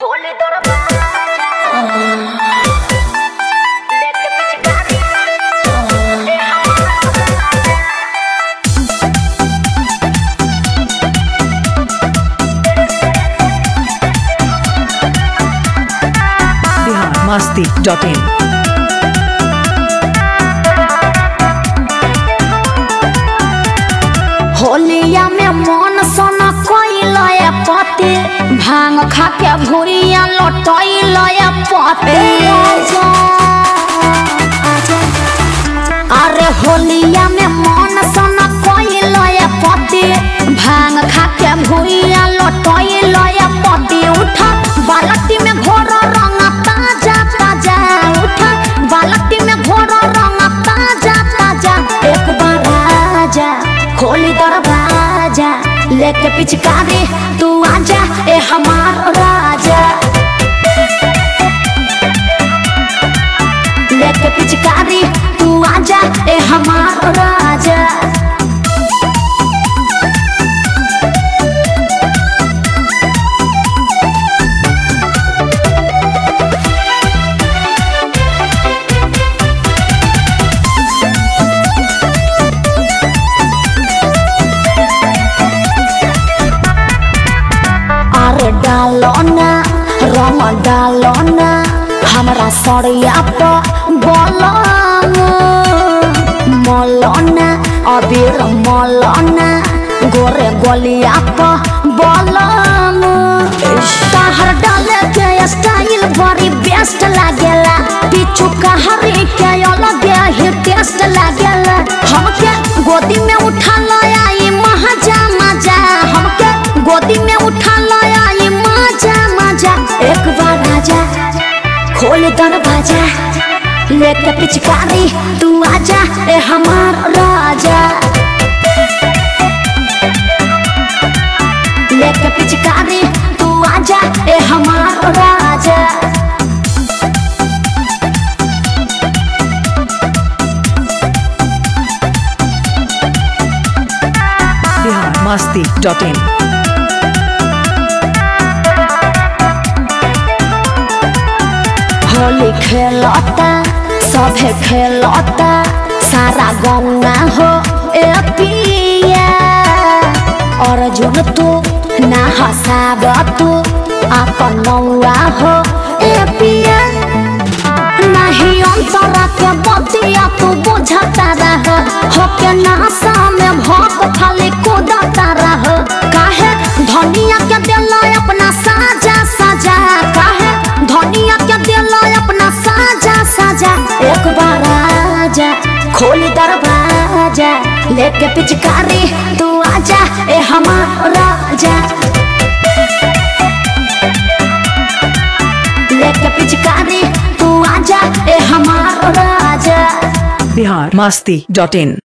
खोले दरवाजा लेके पिचकारी ए biharmasti.in होलिया में मन सोना कोई लया पति भांग खा के भूरिया लटई लया पति अरे होलिया में मन सोना कोई लया पति भांग खा के भूरिया लटई लया पति उठा बाल्टी में घोर रंग ताजा ताजा उठा बाल्टी में घोर रंग ताजा ताजा एक बार आजा खोली दरवाजा लेके पिचकारी तू आजा ए हमार राजा लेके पिचकारी तू आजा ए हमार राजा डालोना रंग डालोना हमरा सड़िया पर बोलोना मौलाना अबीर मौलाना गोरे गोलिया पर बोलोना कहर डाले के स्टाइल बड़ी बेस्ट लागेला पीछू कहरी के अलग ही टेस्ट लागेला हमके गोदी में उठा लया ई मजा मजा हमके गोदी में उठा लया एक बार आजा खोल दरवाजा लेके पिचकारी तू आजा ए हमार राजा लेके पिचकारी तू आजा ए हमार राजा biharmasti.in होली खेलता सभे खेलता सारा गौना हो ए पिया अर्जुन तू ना हसाब तू आपन नौआ हो ए पिया नहीं अंतरा के बतिया तू बुझता रह हो के नासा में भोग खाली कूदता रह काहे धनिया के दिला अपना साजा साजा काहे धनिया के दिला अपना साजा साजा एक बार आजा खोली दरवाजा लेके पिचकारी तू आजा ए हमार राजा लेके पिचकारी तू आजा ए हमार राजा biharmasti.in